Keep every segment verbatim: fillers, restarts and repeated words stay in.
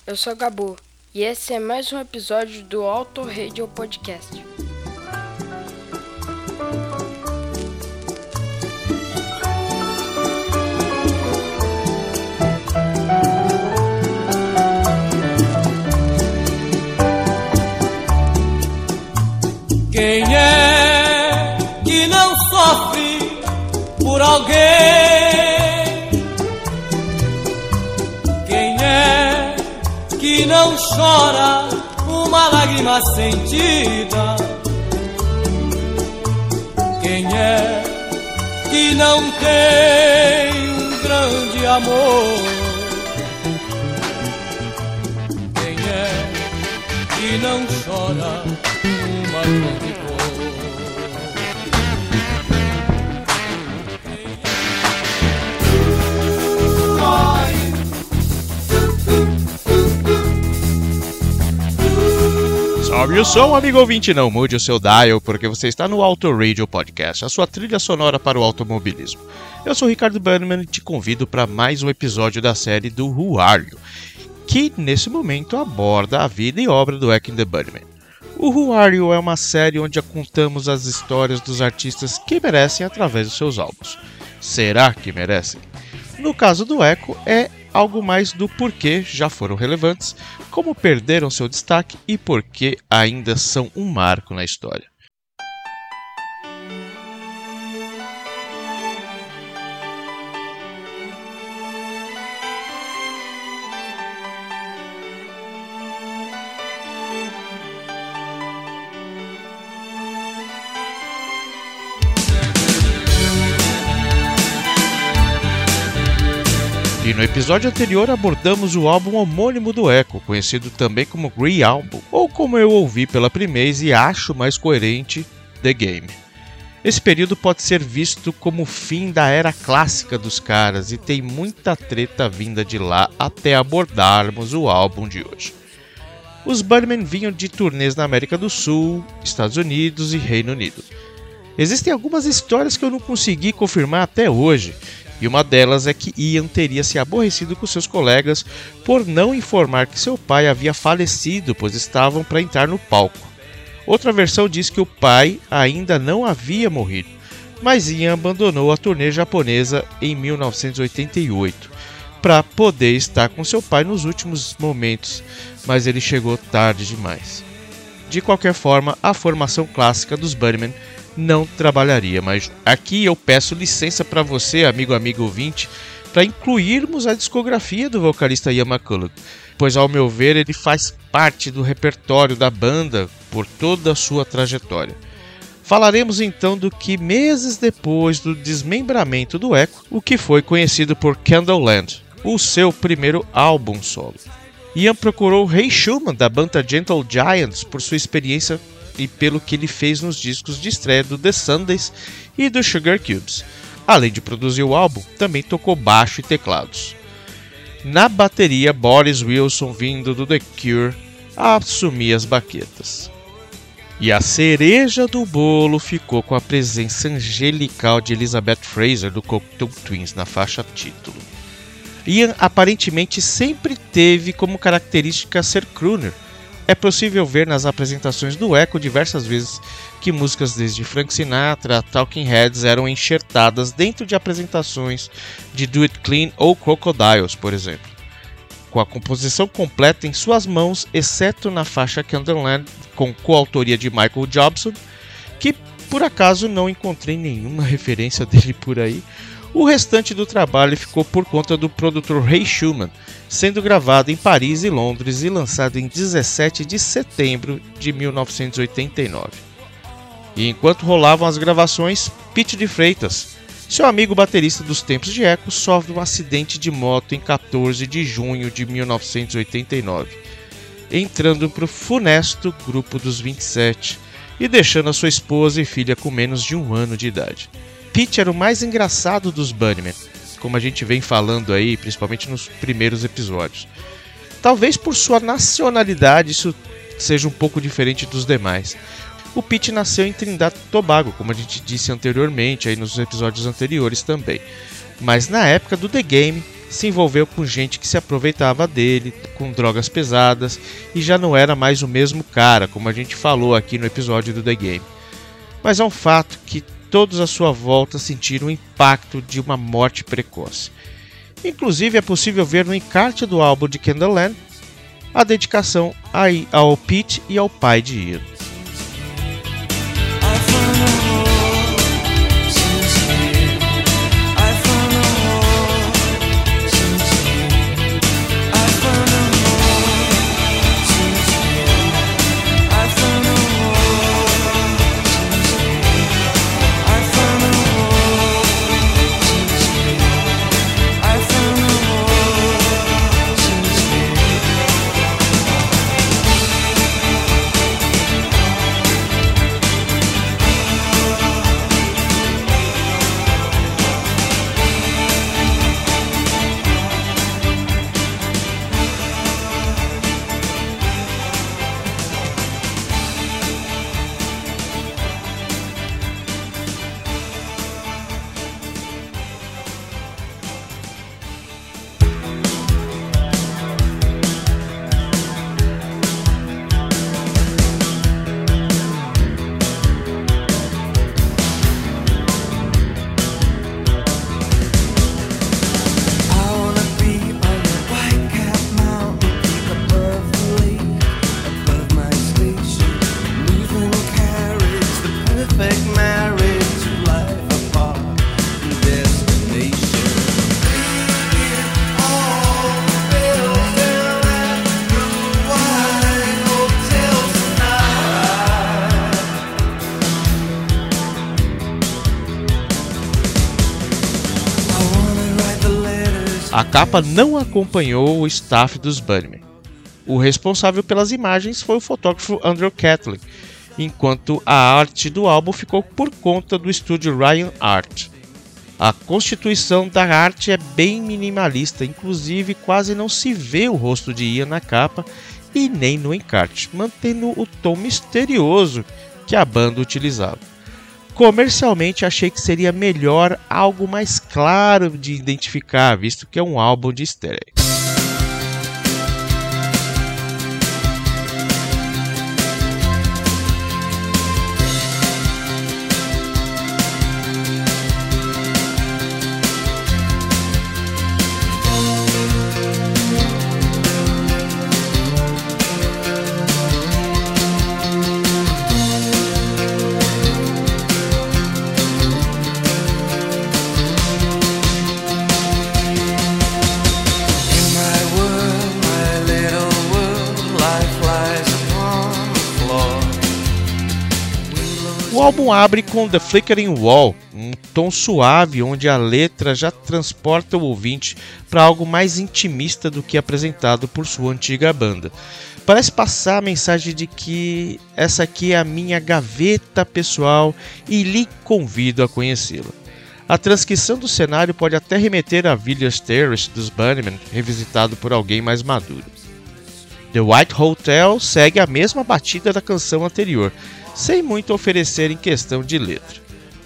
eu sou Gabu e esse é mais um episódio do Auto Radio Podcast. Quem é que não sofre por alguém? Quem é que não chora uma lágrima sentida? Quem é que não tem um grande amor? Quem é que não chora uma grande dor? Sobe o som, amigo ouvinte, não mude o seu dial, porque você está no Auto Radio Podcast, a sua trilha sonora para o automobilismo. Eu sou o Ricardo Bannerman e te convido para mais um episódio da série do Who Are You, que nesse momento aborda a vida e obra do Echo and the Bunnymen. O Who Are You é uma série onde contamos as histórias dos artistas que merecem através dos seus álbuns. Será que merecem? No caso do Echo, é algo mais do porquê já foram relevantes, como perderam seu destaque e porquê ainda são um marco na história. E no episódio anterior abordamos o álbum homônimo do Echo, conhecido também como Green Album, ou como eu ouvi pela primeira vez e acho mais coerente, The Game. Esse período pode ser visto como o fim da era clássica dos caras e tem muita treta vinda de lá até abordarmos o álbum de hoje. Os Bunnymen vinham de turnês na América do Sul, Estados Unidos e Reino Unido. Existem algumas histórias que eu não consegui confirmar até hoje, e uma delas é que Ian teria se aborrecido com seus colegas por não informar que seu pai havia falecido, pois estavam para entrar no palco. Outra versão diz que o pai ainda não havia morrido, mas Ian abandonou a turnê japonesa em mil novecentos e oitenta e oito para poder estar com seu pai nos últimos momentos, mas ele chegou tarde demais. De qualquer forma, a formação clássica dos Bunnymen não trabalharia, mas aqui eu peço licença para você, amigo amigo ouvinte, para incluirmos a discografia do vocalista Ian McCulloch, pois ao meu ver ele faz parte do repertório da banda por toda a sua trajetória. Falaremos então do que meses depois do desmembramento do Echo, o que foi conhecido por Candleland, o seu primeiro álbum solo. Ian procurou Ray Schumann da banda Gentle Giants por sua experiência e pelo que ele fez nos discos de estreia do The Sundays e do Sugar Cubes. Além de produzir o álbum, também tocou baixo e teclados. Na bateria, Boris Wilson, vindo do The Cure, assumia as baquetas. E a cereja do bolo ficou com a presença angelical de Elizabeth Fraser do Cocteau Twins na faixa título. Ian aparentemente sempre teve como característica ser crooner. É possível ver nas apresentações do Echo diversas vezes que músicas desde Frank Sinatra a Talking Heads eram enxertadas dentro de apresentações de Do It Clean ou Crocodiles, por exemplo. Com a composição completa em suas mãos, exceto na faixa Candleland, com coautoria de Michael Jobson, que por acaso não encontrei nenhuma referência dele por aí, o restante do trabalho ficou por conta do produtor Ray Schumann, sendo gravado em Paris e Londres e lançado em dezessete de setembro de mil novecentos e oitenta e nove. E enquanto rolavam as gravações, Pete de Freitas, seu amigo baterista dos tempos de Echo, sofre um acidente de moto em quatorze de junho de mil novecentos e oitenta e nove, entrando para o funesto grupo dos vinte e sete e deixando a sua esposa e filha com menos de um ano de idade. Pete era o mais engraçado dos Bunnymen, como a gente vem falando aí, principalmente nos primeiros episódios. Talvez por sua nacionalidade isso seja um pouco diferente dos demais. O Pete nasceu em Trinidad e Tobago, como a gente disse anteriormente, aí nos episódios anteriores também. Mas na época do The Game, se envolveu com gente que se aproveitava dele, com drogas pesadas, e já não era mais o mesmo cara, como a gente falou aqui no episódio do The Game. Mas é um fato que todos à sua volta sentiram o impacto de uma morte precoce. Inclusive é possível ver no encarte do álbum de Candleland a dedicação ao Pete e ao pai de Ian. A capa não acompanhou o staff dos Bunnymen. O responsável pelas imagens foi o fotógrafo Andrew Catlin, enquanto a arte do álbum ficou por conta do estúdio Ryan Art. A constituição da arte é bem minimalista, inclusive quase não se vê o rosto de Ian na capa e nem no encarte, mantendo o tom misterioso que a banda utilizava. Comercialmente achei que seria melhor algo mais claro de identificar, visto que é um álbum de easter eggs. O álbum abre com The Flickering Wall, um tom suave onde a letra já transporta o ouvinte para algo mais intimista do que apresentado por sua antiga banda. Parece passar a mensagem de que essa aqui é a minha gaveta pessoal e lhe convido a conhecê-la. A transcrição do cenário pode até remeter a Village Terrace dos Bunnymen, revisitado por alguém mais maduro. The White Hotel segue a mesma batida da canção anterior, sem muito oferecer em questão de letra.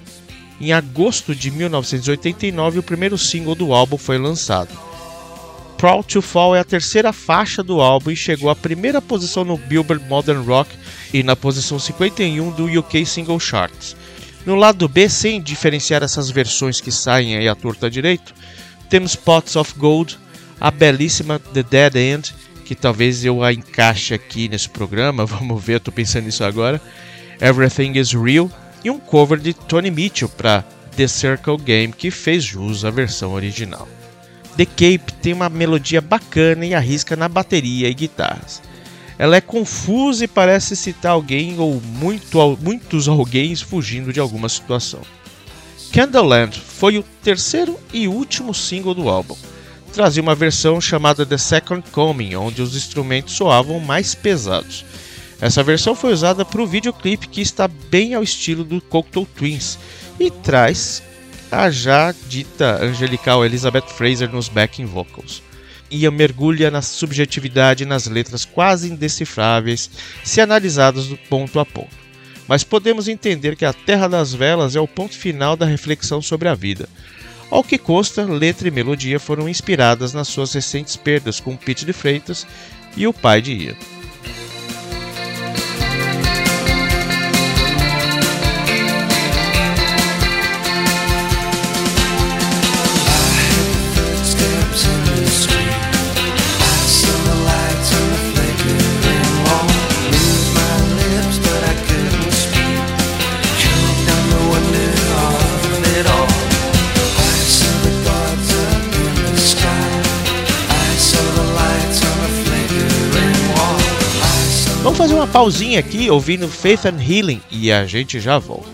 Em agosto de mil novecentos e oitenta e nove, o primeiro single do álbum foi lançado. Proud to Fall é a terceira faixa do álbum e chegou à primeira posição no Billboard Modern Rock e na posição cinquenta e um do U K Single Charts. No lado B, sem diferenciar essas versões que saem aí à torta direito, temos Pots of Gold, a belíssima The Dead End, que talvez eu a encaixe aqui nesse programa, vamos ver, estou pensando nisso agora, Everything is Real, e um cover de Tony Mitchell para The Circle Game, que fez jus à versão original. The Cape tem uma melodia bacana e arrisca na bateria e guitarras. Ela é confusa e parece citar alguém ou muito, muitos alguém fugindo de alguma situação. Candleland foi o terceiro e último single do álbum. Trazia uma versão chamada The Second Coming, onde os instrumentos soavam mais pesados. Essa versão foi usada para o videoclipe, que está bem ao estilo do Cocteau Twins e traz a já dita angelical Elizabeth Fraser nos backing vocals. Ian mergulha na subjetividade e nas letras quase indecifráveis se analisadas do ponto a ponto. Mas podemos entender que a Terra das Velas é o ponto final da reflexão sobre a vida. Ao que consta, letra e melodia foram inspiradas nas suas recentes perdas com Pete de Freitas e o pai de Ian. Vamos fazer uma pausinha aqui ouvindo Faith and Healing e a gente já volta.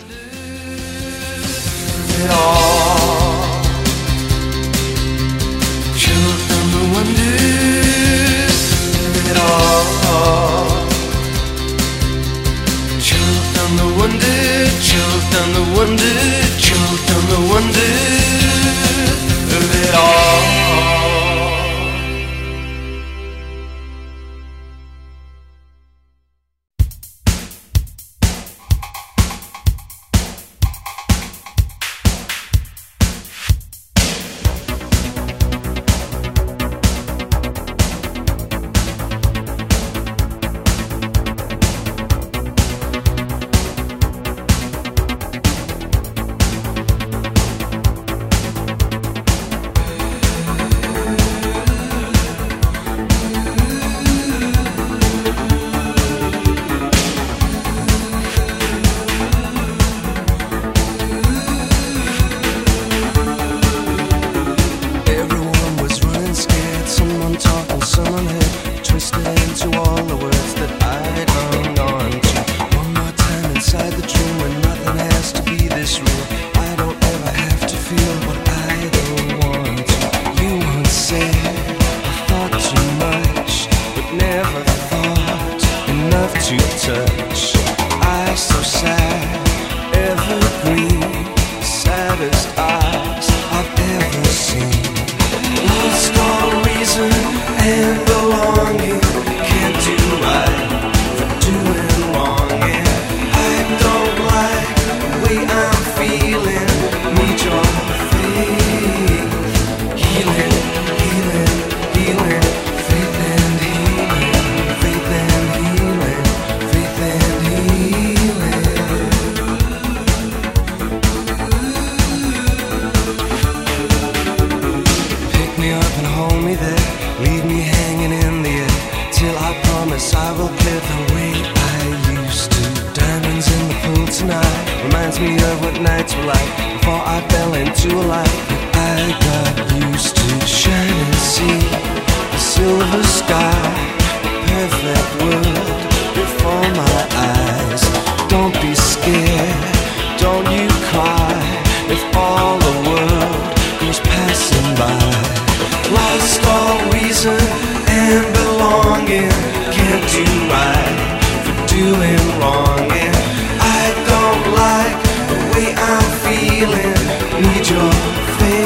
Need your faith.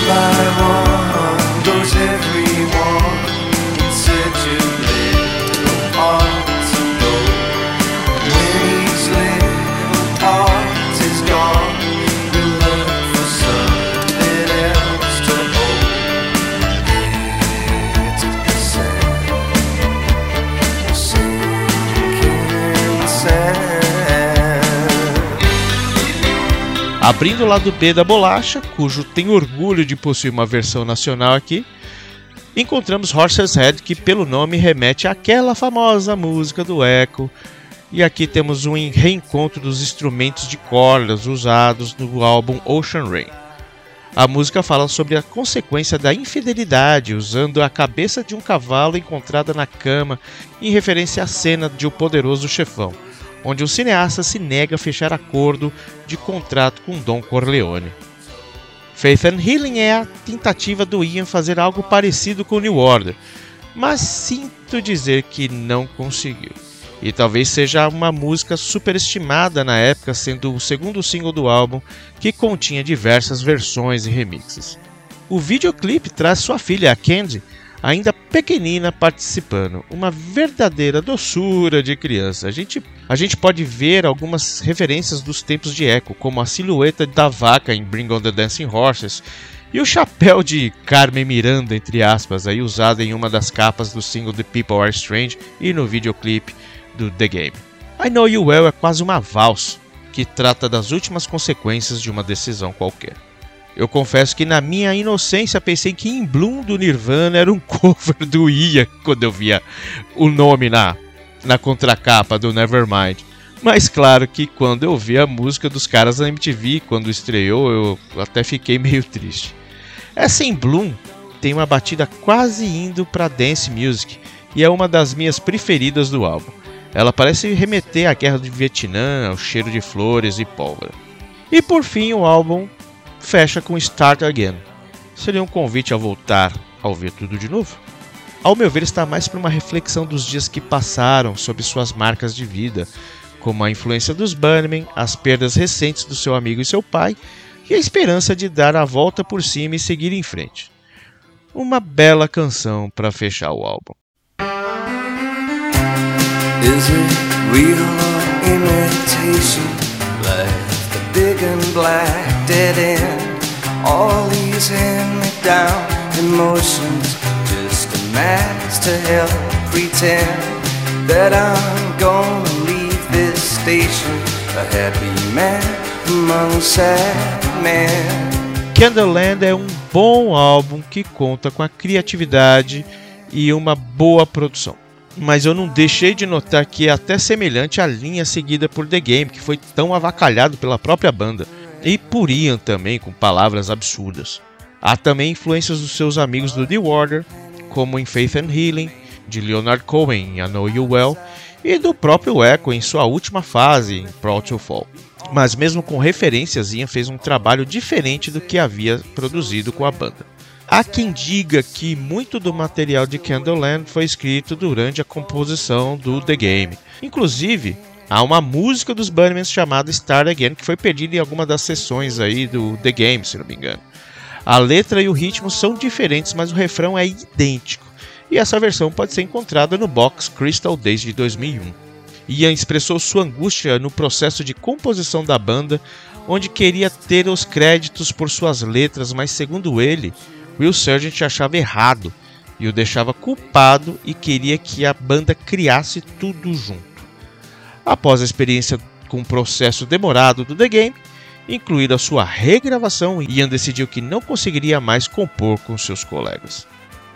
by one goes everyone in search of little hearts of gold. When each little heart is gone, we look for something else to hold. It's the sand, sinking sand. Abrindo o lado B da bolacha, cujo tem orgulho de possuir uma versão nacional aqui, encontramos Horse's Head, que pelo nome remete àquela famosa música do Echo, e aqui temos um reencontro dos instrumentos de cordas usados no álbum Ocean Rain. A música fala sobre a consequência da infidelidade, usando a cabeça de um cavalo encontrada na cama, em referência à cena de O Poderoso Chefão, onde o cineasta se nega a fechar acordo de contrato com Don Corleone. Faith and Healing é a tentativa do Ian fazer algo parecido com New Order, mas sinto dizer que não conseguiu. E talvez seja uma música superestimada na época, sendo o segundo single do álbum, que continha diversas versões e remixes. O videoclipe traz sua filha, a Candy, ainda pequenina, participando, uma verdadeira doçura de criança. A gente, a gente pode ver algumas referências dos tempos de Echo, como a silhueta da vaca em Bring on the Dancing Horses e o chapéu de Carmen Miranda, entre aspas, aí usado em uma das capas do single The People Are Strange e no videoclipe do The Game. I Know You Well é quase uma valsa que trata das últimas consequências de uma decisão qualquer. Eu confesso que na minha inocência pensei que In Bloom do Nirvana era um cover do Ian quando eu via o nome na, na contracapa do Nevermind. Mas claro que quando eu vi a música dos caras na M T V, quando estreou, eu até fiquei meio triste. Essa In Bloom tem uma batida quase indo para dance music e é uma das minhas preferidas do álbum. Ela parece remeter à guerra do Vietnã, ao cheiro de flores e pólvora. E por fim o álbum fecha com Start Again. Seria um convite a voltar a ouvir tudo de novo? Ao meu ver, está mais para uma reflexão dos dias que passaram sobre suas marcas de vida, como a influência dos Bunnymen, as perdas recentes do seu amigo e seu pai, e a esperança de dar a volta por cima e seguir em frente. Uma bela canção para fechar o álbum. Is it real or imitation? Like the big and black dead end. All these hand-me-down emotions, just a mask to help pretend that I'm gonna leave this station a happy man among sad men. Candleland é um bom álbum que conta com a criatividade e uma boa produção. Mas eu não deixei de notar que é até semelhante à linha seguida por The Game, que foi tão avacalhado pela própria banda, e por Ian também, com palavras absurdas. Há também influências dos seus amigos do New Order, como em Faith and Healing, de Leonard Cohen em I Know You Well, e do próprio Echo em sua última fase, em Proud to Fall. Mas mesmo com referências, Ian fez um trabalho diferente do que havia produzido com a banda. Há quem diga que muito do material de Candleland foi escrito durante a composição do The Game. Inclusive, há uma música dos Bunnymen chamada Start Again, que foi perdida em alguma das sessões aí do The Game, se não me engano. A letra e o ritmo são diferentes, mas o refrão é idêntico. E essa versão pode ser encontrada no box Crystal Days de dois mil e um. Ian expressou sua angústia no processo de composição da banda, onde queria ter os créditos por suas letras, mas segundo ele, Will Sergeant achava errado e o deixava culpado e queria que a banda criasse tudo junto. Após a experiência com o processo demorado do The Game, incluída a sua regravação, Ian decidiu que não conseguiria mais compor com seus colegas.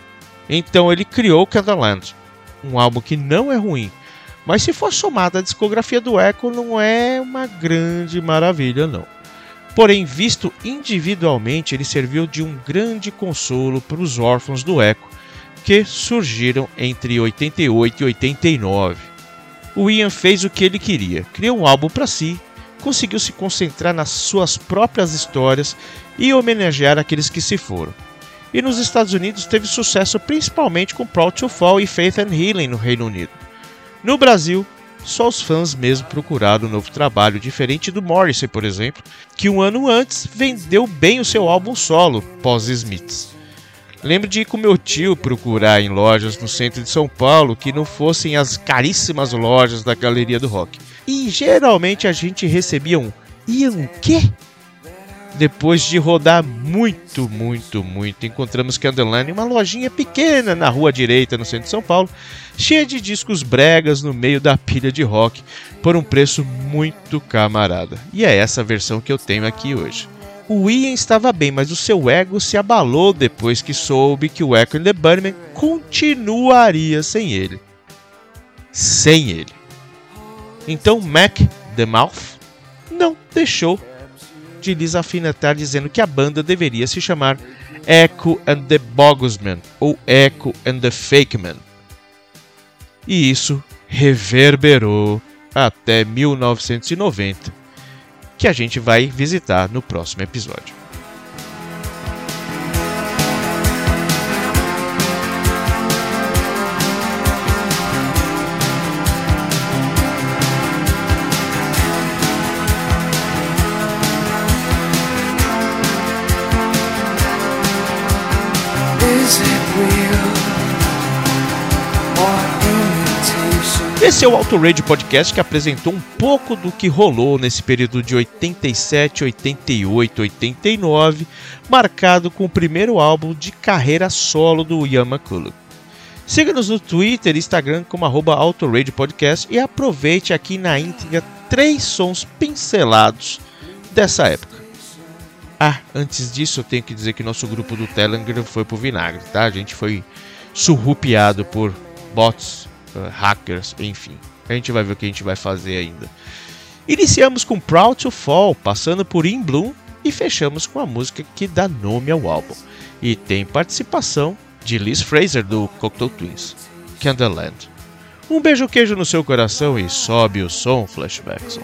Então ele criou Candleland, um álbum que não é ruim, mas se for somado à discografia do Echo não é uma grande maravilha não. Porém, visto individualmente, ele serviu de um grande consolo para os órfãos do Echo, que surgiram entre oitenta e oito e oitenta e nove. O Ian fez o que ele queria, criou um álbum para si, conseguiu se concentrar nas suas próprias histórias e homenagear aqueles que se foram. E nos Estados Unidos teve sucesso principalmente com Proud to Fall e Faith and Healing no Reino Unido. No Brasil, só os fãs mesmo procuraram um novo trabalho, diferente do Morrissey, por exemplo, que um ano antes vendeu bem o seu álbum solo, pós-Smiths. Lembro de ir com meu tio procurar em lojas no centro de São Paulo que não fossem as caríssimas lojas da Galeria do Rock. E geralmente a gente recebia um "Ian o quê?". Depois de rodar muito, muito, muito, encontramos Candleland em uma lojinha pequena na rua direita no centro de São Paulo, cheia de discos bregas no meio da pilha de rock, por um preço muito camarada. E é essa versão que eu tenho aqui hoje. O Ian estava bem, mas o seu ego se abalou depois que soube que o Echo and the Bunnymen continuaria sem ele. Sem ele. Então Mac DeMouth não deixou de lhes afinetar dizendo que a banda deveria se chamar Echo and the Bogusmen ou Echo and the Fakemen. E isso reverberou até mil novecentos e noventa, que a gente vai visitar no próximo episódio. Esse é o Auto Radio Podcast, que apresentou um pouco do que rolou nesse período de oitenta e sete, oitenta e oito, oitenta e nove, marcado com o primeiro álbum de carreira solo do Ian McCulloch. Siga-nos no Twitter e Instagram como arroba Auto Radio Podcast e aproveite aqui na íntegra três sons pincelados dessa época. Ah, antes disso eu tenho que dizer que nosso grupo do Telegram foi pro vinagre, tá? A gente foi surrupiado por bots, hackers, enfim. A gente vai ver o que a gente vai fazer ainda. Iniciamos com Proud to Fall, passando por In Bloom e fechamos com a música que dá nome ao álbum. E tem participação de Liz Fraser do Cocteau Twins, Candleland. Um beijo queijo no seu coração e sobe o som, Flashbackson.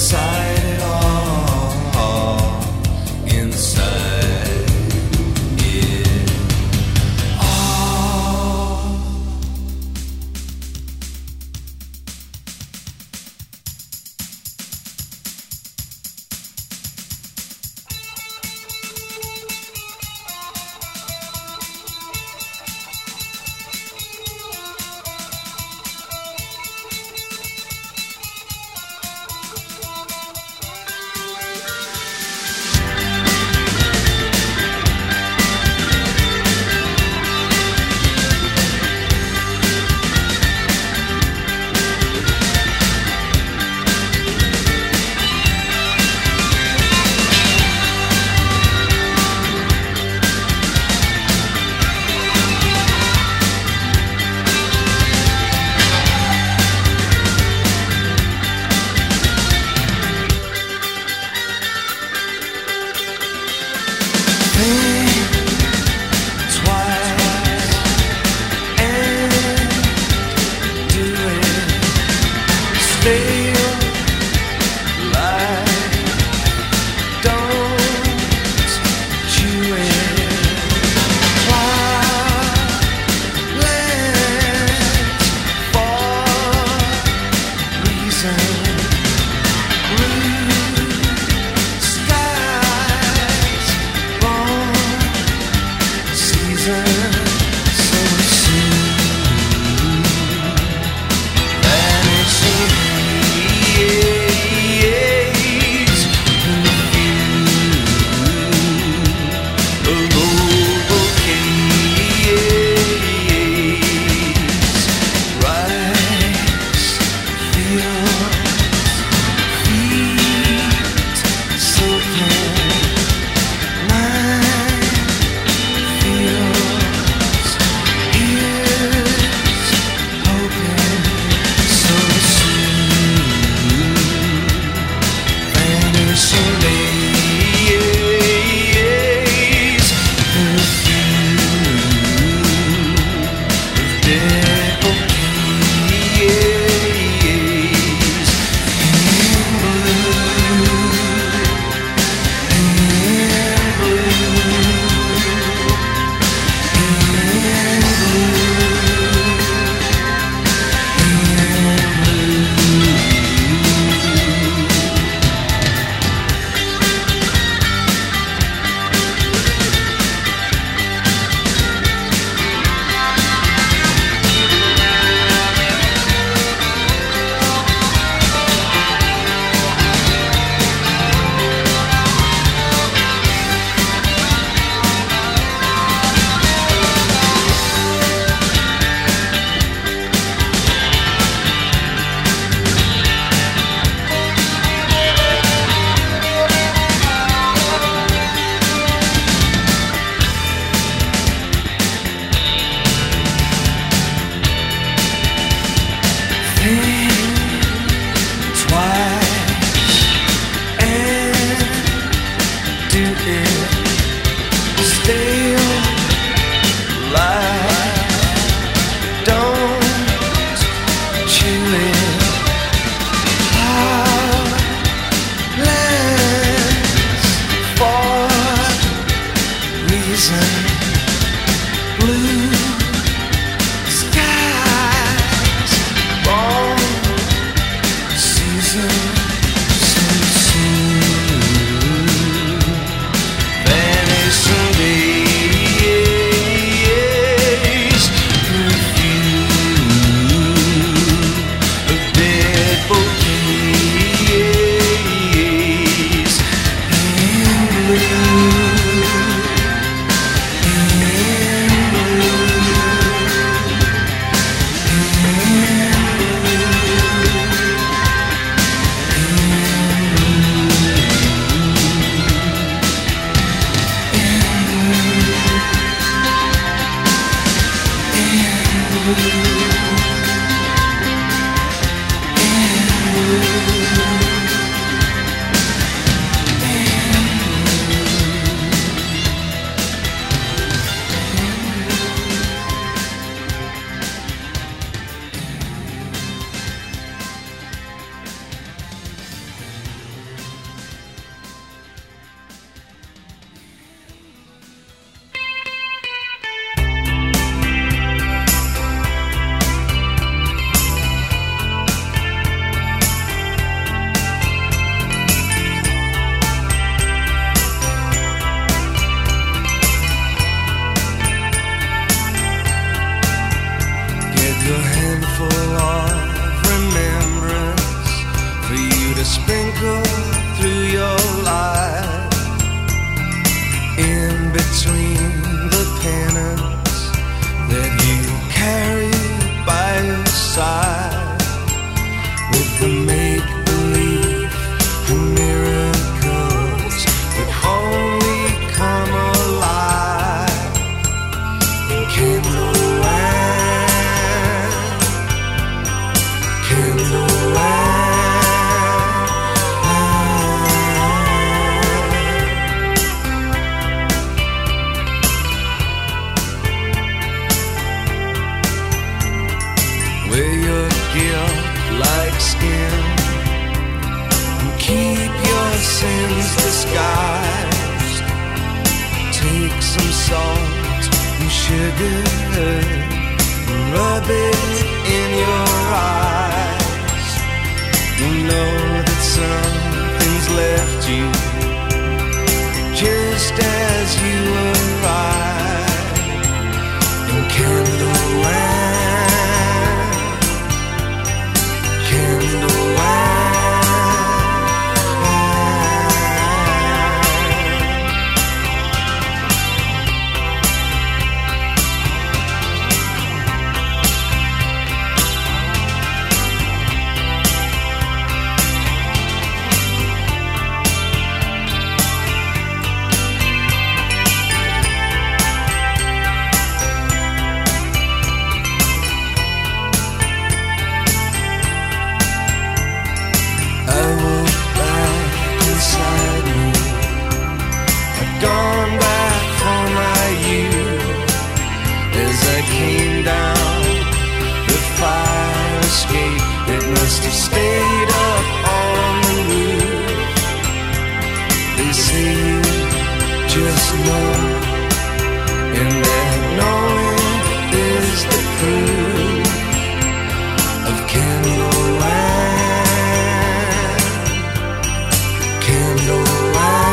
inside it all, inside it all. sprinkle through your life, in between the penance that you carry by your side, with the make-believe and miracles that only come alive in Candleland, Candleland. Wear your guilt like skin and keep your sins disguised. Take some salt and sugar and rub it in your eyes. You'll know that something's left you just as you arrived in Candleland. Gone back for my youth as I came down the fire escape. It must have stayed up on the roof. They say you just know, and that knowing is the proof of Candleland, Candleland.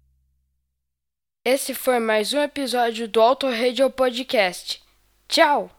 Esse foi mais um episódio do Auto Radio Podcast. Tchau!